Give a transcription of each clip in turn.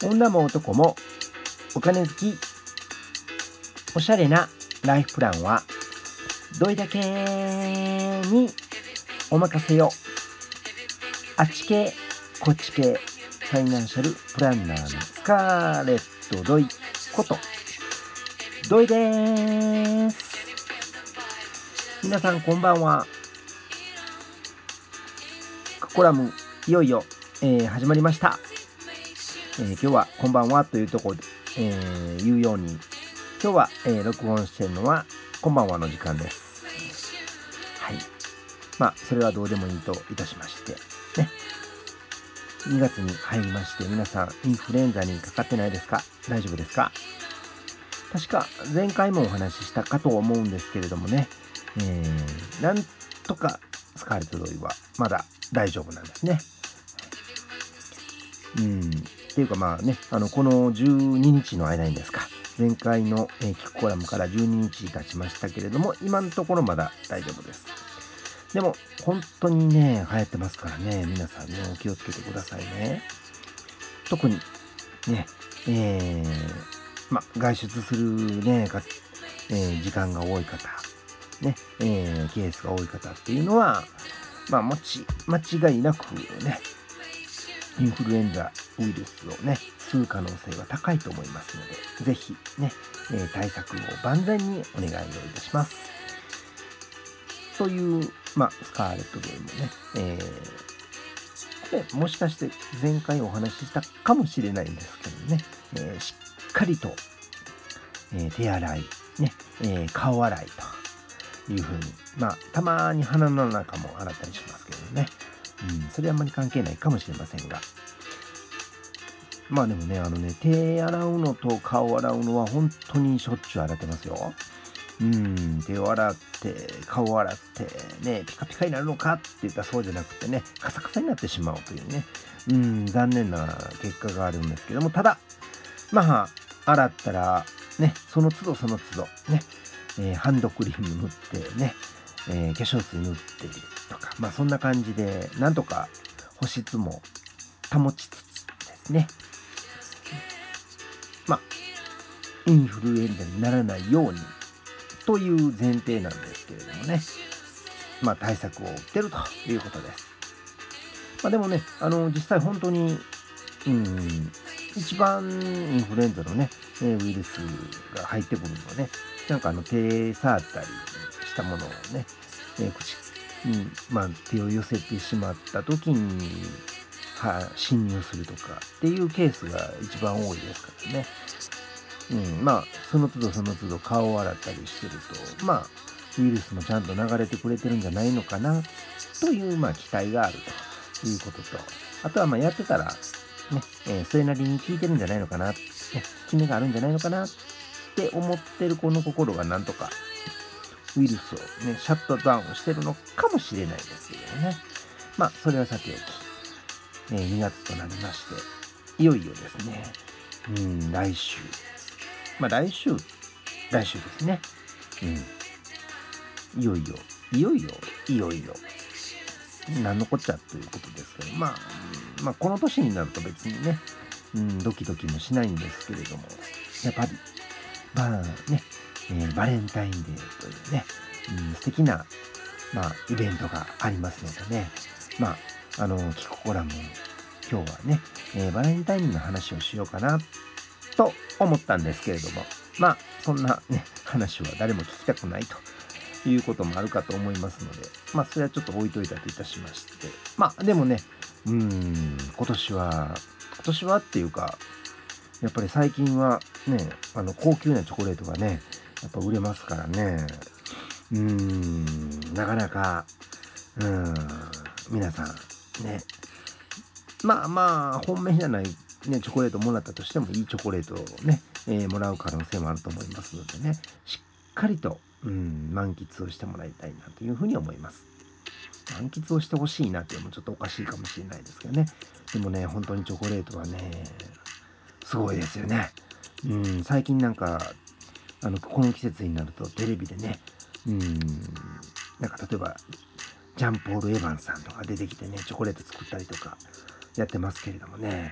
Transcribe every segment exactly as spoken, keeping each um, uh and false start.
女も男もお金好きおしゃれなライフプランはどれだけにお任せよ。あっち系こっち系ファイナンシャルプランナーのスカーレット・ドイことドイです。皆さんこんばんは。コラムいよいよ、えー始まりました。えー今日はこんばんはというところで、えー言うように今日は、えー録音しているのはこんばんはの時間です。はい。まあそれはどうでもいいといたしましてね、にがつに入りまして、皆さんインフルエンザにかかってないですか？大丈夫ですか？確か前回もお話ししたかと思うんですけれどもね、えーなんとかスカーレット・ドイはまだ大丈夫なんですね。うんっていうかまあね、あのこのじゅうににちの間にですか、前回の、えー、キックコラムからじゅうににち経ちましたけれども、今のところまだ大丈夫です。でも本当にね流行ってますからね、皆さんねお気をつけてくださいね。特にね、えーま外出するねか、えー時間が多い方ね、えーケースが多い方っていうのは、まあもち間違いなくねインフルエンザウイルスをね吸う可能性は高いと思いますので、ぜひね、えー対策を万全にお願いをいたします。というまあスカーレット・ドイもね、えーこれもしかして前回お話ししたかもしれないんですけどね、えーしっかりと、えー手洗いね、えー顔洗いというふうに、まあたまに鼻の中も洗ったりしますけどね、うん、それはあんまり関係ないかもしれませんが、まあでもね、あのね、手洗うのと顔洗うのは本当にしょっちゅう洗ってますよ。うん、手を洗って、顔を洗って、ね、ピカピカになるのかって言ったらそうじゃなくてね、カサカサになってしまうというね、うん、残念な結果があるんですけども、ただ、まあ、洗ったら、ね、その都度その都度、ね、えーハンドクリーム塗ってね、えー化粧水塗ってとか、まあそんな感じで、なんとか保湿も保ちつつですね、まあ、インフルエンザにならないようにという前提なんですけれどもね、まあ、対策を打ってるということです。まあ、でもね、あの、実際本当に、うん、一番インフルエンザのね、えーウイルスが入ってくるのはね、なんかあの手触ったりしたものをね、えー口に、まあ、手を寄せてしまった時に、は侵入するとかっていうケースが一番多いですからね。うん、まあ、その都度その都度顔を洗ったりしてると、まあ、ウイルスもちゃんと流れてくれてるんじゃないのかなという、まあ、期待があるということと、あとは、まあ、やってたら、ね、えーそれなりに効いてるんじゃないのかな、ね、効き目があるんじゃないのかなって思ってる子の心がなんとかウイルスをね、シャットダウンしてるのかもしれないですけどもね。まあ、それはさておき、えーにがつとなりまして、いよいよですね、うん、来週、まあ、来週来週ですね。うん。いよいよ、いよいよ、いよいよ、なんのこっちゃということですけど、まあ、うんまあ、この年になると別にね、うん、ドキドキもしないんですけれども、やっぱり、まあね、えーバレンタインデーというね、うん、素敵な、まあ、イベントがありますのでね、まあ、あの、キココラも今日はね、えーバレンタインの話をしようかなと思ったんですけれども、まあ、そんなね、話は誰も聞きたくないということもあるかと思いますので、まあ、それはちょっと置いといたといたしまして、まあ、でもね、うーん、今年は、今年はっていうか、やっぱり最近はね、あの、高級なチョコレートがね、やっぱ売れますからね、うーん、なかなか、うーん、皆さん、ね、まあまあ、本命じゃない、ね、チョコレートもらったとしてもいいチョコレートをね、えーもらう可能性もあると思いますのでね、しっかりと、うん、満喫をしてもらいたいなというふうに思います。満喫をしてほしいなっていうのもちょっとおかしいかもしれないですけどね。でもね、本当にチョコレートはね、すごいですよね。うん、最近なんか、あの、この季節になるとテレビでね、うん、なんか例えば、ジャンポール・エヴァンさんとか出てきてね、チョコレート作ったりとかやってますけれどもね。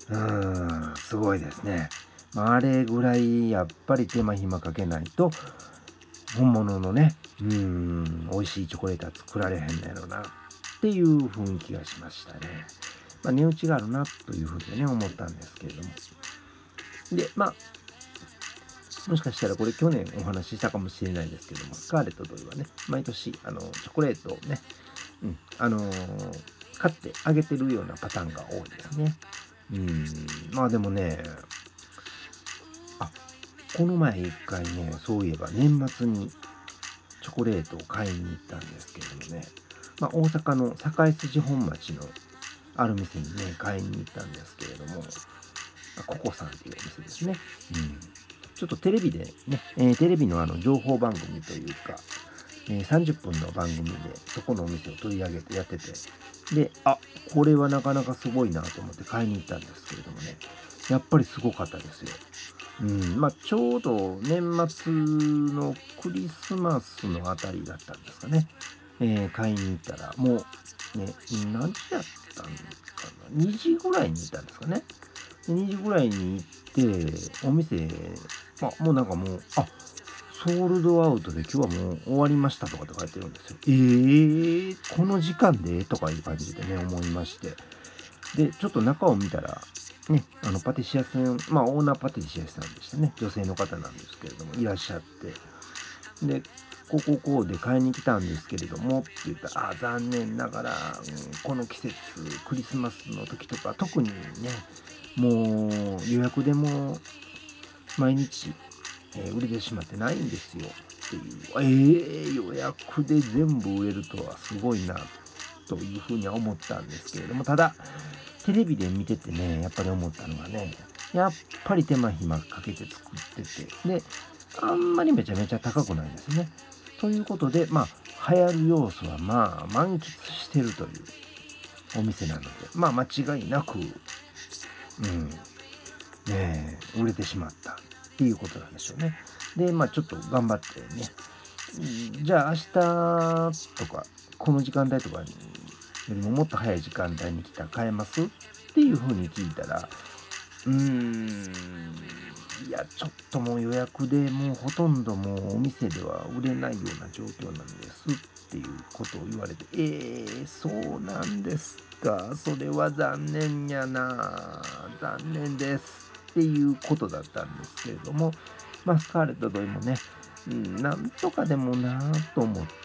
うーん、すごいですね。まあ、あれぐらいやっぱり手間暇かけないと、本物のね、うーん、美味しいチョコレートは作られへんのやろなっていう雰囲気がしましたね。まあ、値打ちがあるなというふうにね、思ったんですけれども。で、まあ、もしかしたらこれ去年お話ししたかもしれないですけども、スカーレットといえばね、毎年、あの、チョコレートをね、うん、あのー買ってあげてるようなパターンが多いですね。うん、まあでもね、あ、この前一回ね、そういえば年末にチョコレートを買いに行ったんですけれどもね、まあ、大阪の堺筋本町のある店にね、買いに行ったんですけれども、あココさんっていうお店ですね。うん。ちょっとテレビでね、えーテレビのあの情報番組というか、えーさんじゅっぷんの番組でそこのお店を取り上げてやってて、で、あ、これはなかなかすごいなと思って買いに行ったんですけれどもね、やっぱりすごかったですよ。うん、まあ、ちょうど年末のクリスマスのあたりだったんですかね。えー買いに行ったら、もうね、何時やったんかな、にじぐらいに行ったんですかね。で、にじぐらいに行って、お店、まあ、もうなんかもう、あ、ソールドアウトで今日はもう終わりましたとかって書いてるんですよ。えー、この時間でとかいう感じでね、思いまして。で、ちょっと中を見たら、ね、あの、パティシエさん、まあ、オーナーパティシエさんでしたね。女性の方なんですけれども、いらっしゃって。で、こうこうこうで買いに来たんですけれどもって言ったら、あ、残念ながら、うん、この季節、クリスマスの時とか、特にね、もう予約でも毎日、えー売れてしまってないんですよっていう、えー、予約で全部売れるとはすごいなというふうには思ったんですけれども、ただ、テレビで見ててね、やっぱり思ったのがね、やっぱり手間暇かけて作ってて、で、あんまりめちゃめちゃ高くないんですね。ということで、まあ、流行る要素はまあ、満喫してるというお店なので、まあ、間違いなく、うん、ねえ、売れてしまったっていうことなんでしょうね。で、まあ、ちょっと頑張ってね、うんじゃあ明日とか、この時間帯とかによりももっと早い時間帯に来たら買えますっていう風に聞いたら、うーん、いや、ちょっともう予約でもうほとんどもうお店では売れないような状況なんですっていうことを言われて、えー、そうなんですか。それは残念やな。残念ですっていうことだったんですけれども、まあ、スカーレット同様もね、うん、なんとかでもなと思って、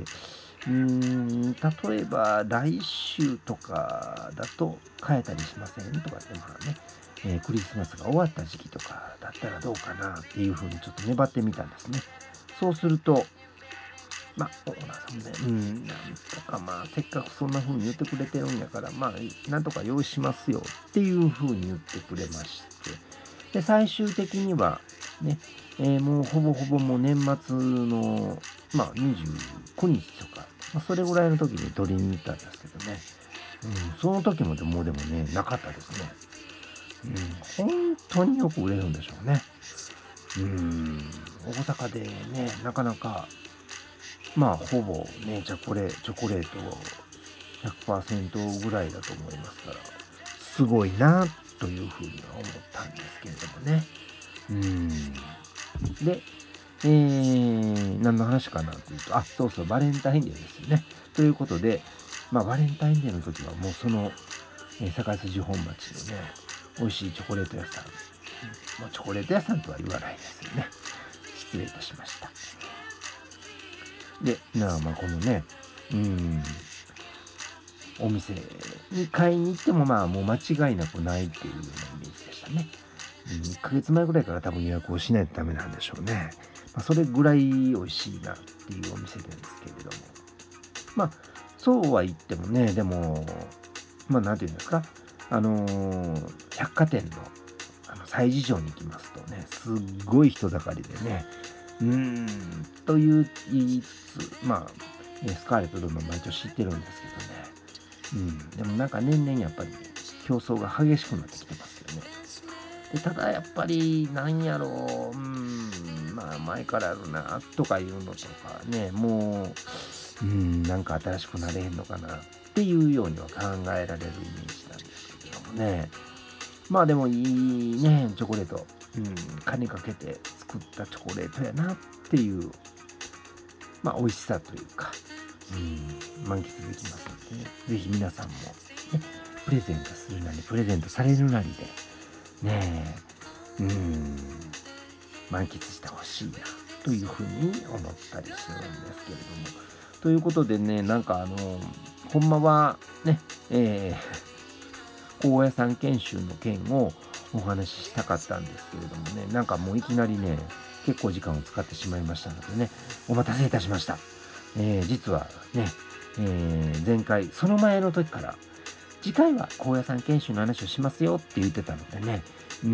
うーん、例えば来週とかだと買えたりしませんとかってまあね、えークリスマスが終わった時期とかだったらどうかなっていうふうにちょっと粘ってみたんですね。そうすると、まあ、オーナーさんもね、うん、なんとかまあ、せっかくそんな風に言ってくれてるんやから、まあ、なんとか用意しますよっていう風に言ってくれまして、で、最終的には、ね、えーもうほぼほぼもう年末の、まあ、にじゅうくにちとか、まあ、それぐらいの時に取りに行ったんですけどね。うん、その時もでもでもね、なかったですね。うん、本当によく売れるんでしょうね。うん、大阪でね、なかなか、まあ、ほぼね、チョコレチョコレートひゃくパーセントぐらいだと思いますから、すごいなというふうには思ったんですけれどもね。うん。で、えー、何の話かなというと、あ、そうそう、バレンタインデーですよね。ということで、まあ、バレンタインデーの時はもうその、えー、堺筋本町のね、美味しいチョコレート屋さん、もうチョコレート屋さんとは言わないですよね。失礼いたしました。で、なあ、まあ、このね、うん、お店に買いに行っても、まあ、もう間違いなくないっていうようなイメージでしたね。うん、いっかげつまえぐらいから多分予約をしないとダメなんでしょうね。まあ、それぐらい美味しいなっていうお店なんですけれども。まあ、そうは言ってもね、でも、まあ、なんていうんですか、あのー百貨店の、あの、催事場に行きますとね、すっごい人だかりでね、うーん、という言いつつ、まあ、ね、スカーレットどんどん毎年知ってるんですけどね。うん、でもなんか年々やっぱり競争が激しくなってきてますよね。で、ただやっぱりなんやろう、うーん、まあ前からあるなとかいうのとかね、もう、うん、なんか新しくなれへんのかなっていうようには考えられるイメージなんですけれどもね。 まあでもいいね、チョコレート。うん、金かけて作ったチョコレートやなっていう、まあ美味しさというか、うん、満喫できますのでね、ぜひ皆さんも、ね、プレゼントするなり、プレゼントされるなりで、ねえ、うん、満喫してほしいなというふうに思ったりするんですけれども。ということでね、なんかあの、ほんまはね、えー高野山研修の件をお話ししたかったんですけれどもね、なんかもういきなりね、結構時間を使ってしまいましたのでね、お待たせいたしました。えー実はね、えー前回、その前の時から、次回は高野山研修の話をしますよって言ってたのでね、うん、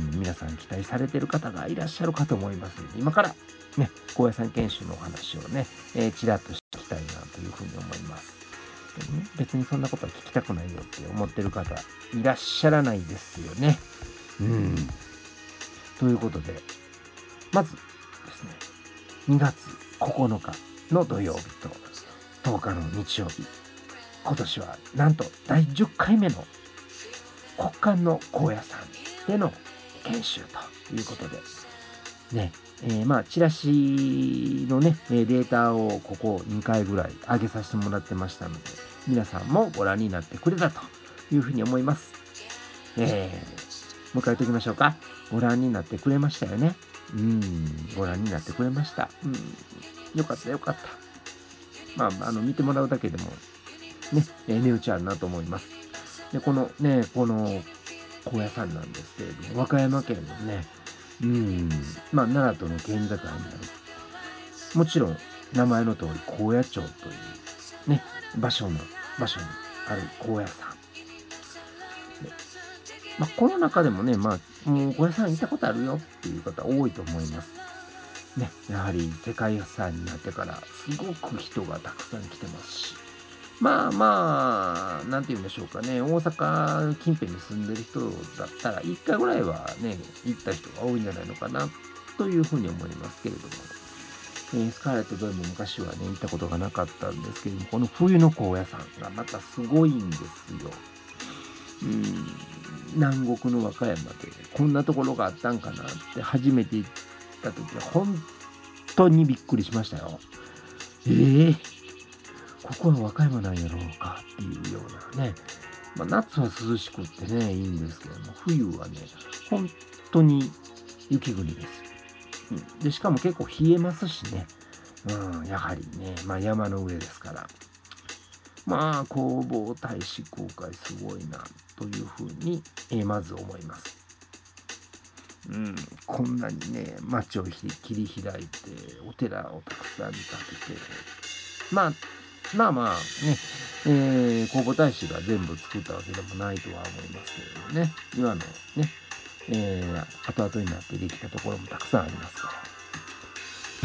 皆さん期待されてる方がいらっしゃるかと思いますので、今からね、高野山研修のお話をね、えーちらっとしていきたいなというふうに思います。でもね、別にそんなことは聞きたくないよって思ってる方いらっしゃらないですよね。うん。ということで、まずですね、にがつここのかの土曜日ととおかの日曜日、今年はなんとだいじゅっかいめの国間の高野山での研修ということで、ね、えーまあ、チラシのね、えーデータをここにかいぐらい上げさせてもらってましたので、皆さんもご覧になってくれたというふうに思います。えー、もう一回言っておきましょうか。ご覧になってくれましたよね。うん、ご覧になってくれました。うん、よかったよかった。まあ、あの、見てもらうだけでもね、えー値打ちあるなと思います。で、このね、この高野山なんですけれども、和歌山県のね、うん、まあ、奈良との県境にある、もちろん名前の通り高野町というね、場所の、場所にある高野山。で、まあ、この中でもね、まあ、もう高野山行ったことあるよっていう方多いと思います。ね、やはり世界遺産になってからすごく人がたくさん来てますし、まあまあ、なんて言うんでしょうかね、大阪近辺に住んでる人だったら、いっかいぐらいはね、行った人が多いんじゃないのかな、というふうに思いますけれども、えースカーレット・ジョイも昔はね、行ったことがなかったんですけれども、この冬の高野山がまたすごいんですよ。うん、南国の和歌山でこんなところがあったんかなって初めて行った時は本当にびっくりしましたよ。ええ、ここは和歌山なんやろうかっていうようなね。まあ、夏は涼しくってね、いいんですけども、冬はね、本当に雪国です。うん。で、しかも結構冷えますしね。うん、やはりね、まあ山の上ですから。まあ、弘法大師公会すごいな、というふうに、えーまず思います。うん、こんなにね、町をひ切り開いて、お寺をたくさん建てて、まあ、まあまあね、えー、弘法大師が全部作ったわけでもないとは思いますけれどもね、今のね、えー、後々になってできたところもたくさんありますから。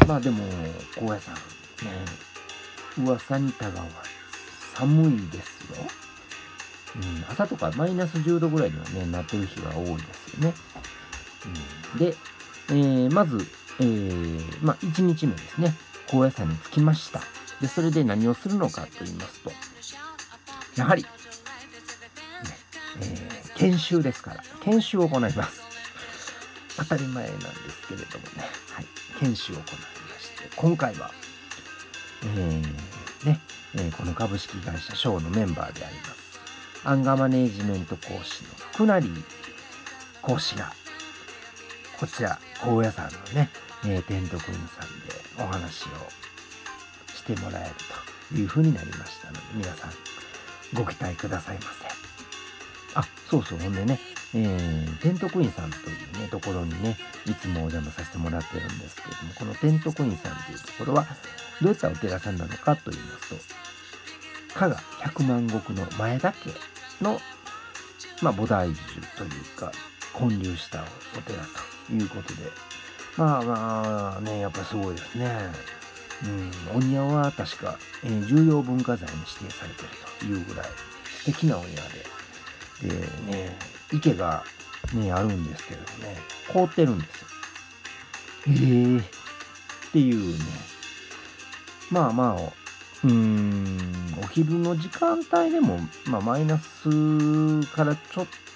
まあでも、高野山、ね、噂にたがわ寒いですよ。うん、朝とかマイナスじゅうどぐらいにはね、なってる日が多いですよね。うん、で、えーまず、えーまあ、いちにちめですね、高野山に着きました。で、それで何をするのかと言いますと、やはり、ね、えー研修ですから、研修を行います。当たり前なんですけれどもね、はい、研修を行いまして、今回は、えーね、えーこの株式会社ショーのメンバーであります、アンガーマネージメント講師の福成講師が、こちら、高野山のね、えー、天徳院さんでお話をしてもらえるというふうになりましたので、皆さんご期待くださいませ。あ、そうそう、ほんでね、えー、天徳院さんというね、ところにね、いつもお邪魔させてもらってるんですけれども、この天徳院さんというところは、どういったお寺さんなのかと言いますと、加賀百万石の前田家の、まあ、菩提樹というか、建立したお寺ということで、まあまあね、やっぱすごいですね。うん、お庭は確か、えー重要文化財に指定されているというぐらい素敵なお庭で、でね、池がね、あるんですけれどね、凍ってるんですよ。ええっていうね、まあまあ、うーん、お昼の時間帯でも、まあマイナスからちょっ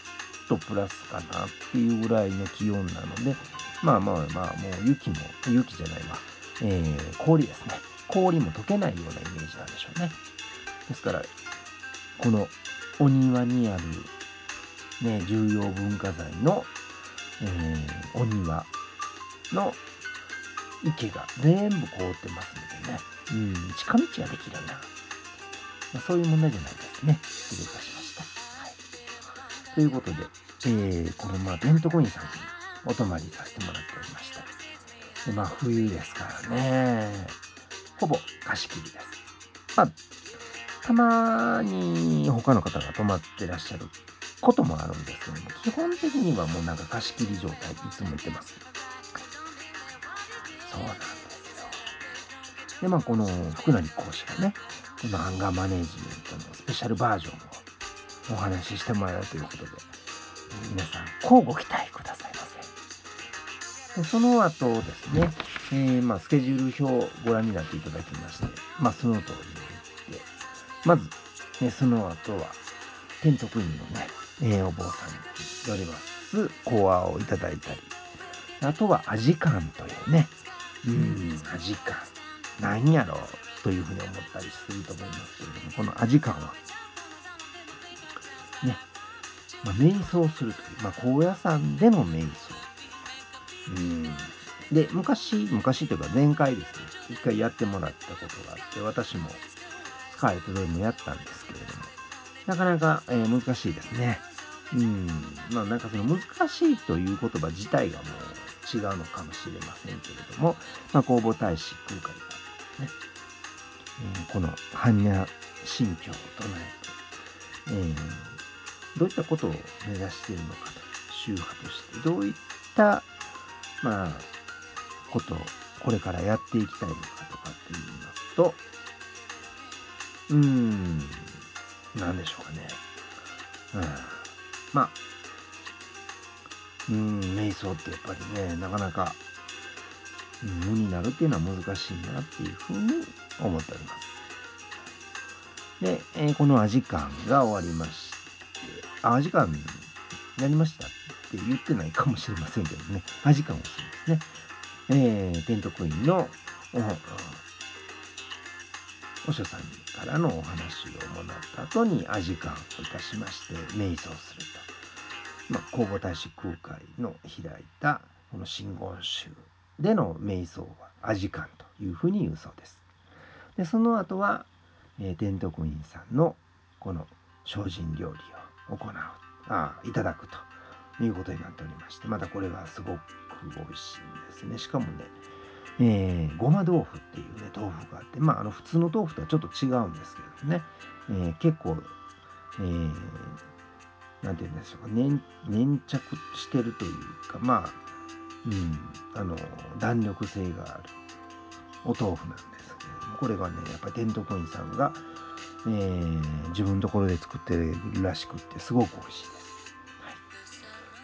とプラスかなっていうぐらいの気温なので、まあまあまあ、もう雪も、雪じゃないわ、えー、氷ですね。氷も溶けないようなイメージなんでしょうね。ですから、このお庭にある、ね、重要文化財の、えー、お庭の池が全部凍ってますのでね、うん、近道ができるな。まあ、そういう問題じゃないですね。失礼いたしました。はい、ということで、えー、このまあテントコインさんにお泊まりさせてもらっておりまして、でまあ冬ですからね、ほぼ貸し切りです。まあたまに他の方が泊まってらっしゃることもあるんですけども、基本的にはもうなんか貸し切り状態いつも言ってます。そうなんですよ。でまあこの福成講師がね、このアンガーマネージメントのスペシャルバージョンをお話ししてもらうということで、皆さん乞うご期待くださいませ。でその後ですね、えー、まあスケジュール表をご覧になっていただきまして、まあその通りに言って、まず、ね、その後はテントクイーンのね、えーお坊さんによります講話をいただいたり、あとはアジカンというね、うーん、アジカン。何やろうというふうに思ったりすると思いますけれども、このアジカンは、ね、まあ、瞑想するという、まあ、高野山での瞑想。うん。で、昔、昔というか前回ですね、一回やってもらったことがあって、私もスカーレット・ドリもやったんですけれども、なかなか、えー難しいですね。うん。まあなんかその難しいという言葉自体がもう違うのかもしれませんけれども、まあ弘法大師空海がね、えーこの般若心経を唱えて、えーどういったことを目指しているのかと、宗派としてどういった、まあ、ことをこれからやっていきたいのかとかって言いますと、うーん、なんでしょうかね。うん、まあ、うーん、瞑想ってやっぱりね、なかなか、うん、無になるっていうのは難しいなっていうふうに思っております。で、えーこのアジカンが終わりまして、あ、アジカンやりましたって言ってないかもしれませんけどね、アジカンをするんですね。えー、テントクイーンのおお師匠さんからのお話をもらった後にアジカンをいたしまして瞑想すると。まあ、弘法大師空海の開いたこの真言宗での瞑想はアジカンというふうに言うそうです。で、その後は、えー、天徳院さんのこの精進料理を行う、あいただくということになっておりまして、またこれがすごく美味しいんですね。しかもね、えー、ごま豆腐っていうね、豆腐があって、まあ、あの普通の豆腐とはちょっと違うんですけどね、えー、結構、えー、なんて言うんでしょうか、粘粘着してるというか、まあ、うん、あの弾力性があるお豆腐なんですけれども、これがね、やっぱり天徳院さんが、えー、自分のところで作ってるらしくってすごく美味しいです。はい、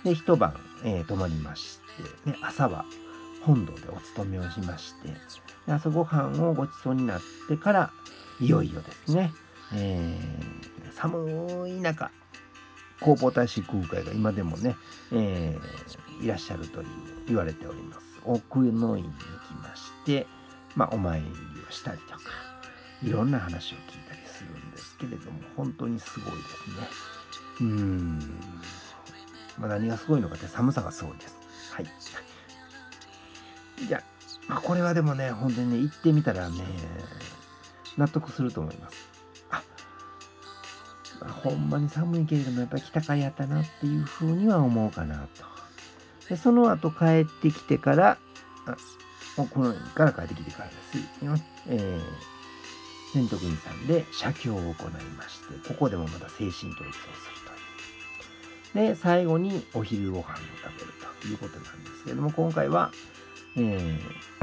で一晩、えー、泊まりまして、ね、朝は本堂でお勤めをしまして、で朝ごはんをごちそうになってからいよいよですね、えー、寒い中弘法大師空海が今でもね、えーいらっしゃるという言われております奥の院に行きまして、まあ、お参りをしたりとかいろんな話を聞いたりするんですけれども、本当にすごいですね。うーん、まあ、何がすごいのかって寒さがすごいです。はい。じゃあ、まあ、これはでもね、本当にね、行ってみたらね、納得すると思います。あ、まあ、ほんまに寒いけれども、やっぱり来たかいやったなっていうふうには思うかなと。で、その後帰ってきてから、あ、もうこのから帰ってきてからですよ。えー天徳院さんで写経を行いまして、ここでもまた精神統一をするという。で、最後にお昼ご飯を食べるということなんですけれども、今回は、えー、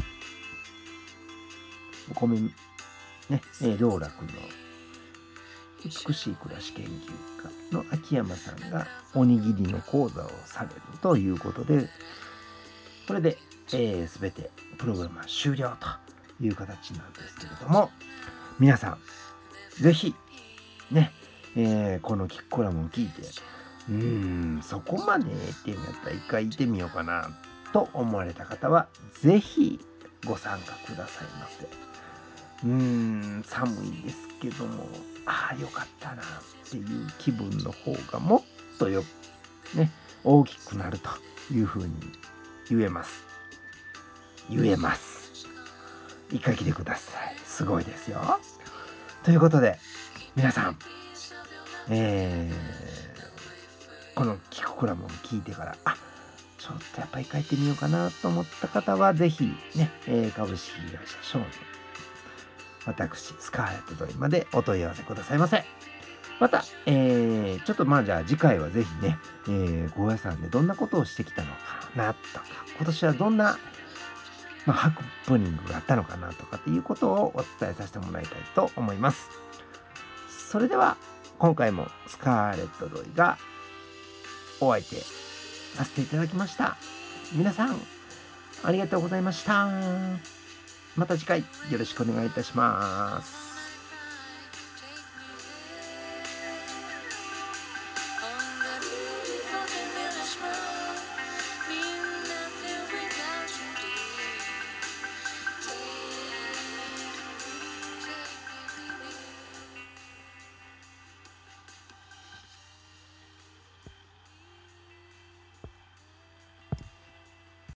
お米、ね、えー、道楽の美しい暮らし研究家の秋山さんがおにぎりの講座をされるということで、これで、えー、全てプログラムは終了という形なんですけれども、皆さん、ぜひ、ね、えーこのキッコラムを聞いて、 うーん、そこまでっていうんやったら一回行ってみようかなと思われた方は、ぜひご参加くださいませ。うーん、寒いですけども、ああ、よかったなっていう気分の方がもっとよね、大きくなるという風に言えます。言えます。一回来てください。すごいですよ。ということで、皆さん、えー、このキクコラムを聞いてから、あ、ちょっとやっぱり帰ってみようかなと思った方は、ぜひね、えー株式会社ショーの私、スカーレットドリまでお問い合わせくださいませ。また、えー、ちょっとまあじゃあ次回はぜひね、えー、高野山でどんなことをしてきたのかなとか、今年はどんな、まあ、ハプニングがあったのかなとかっていうことをお伝えさせてもらいたいと思います。それでは、今回もスカーレットドリがお相手させていただきました。皆さん、ありがとうございました。また次回よろしくお願いいたします。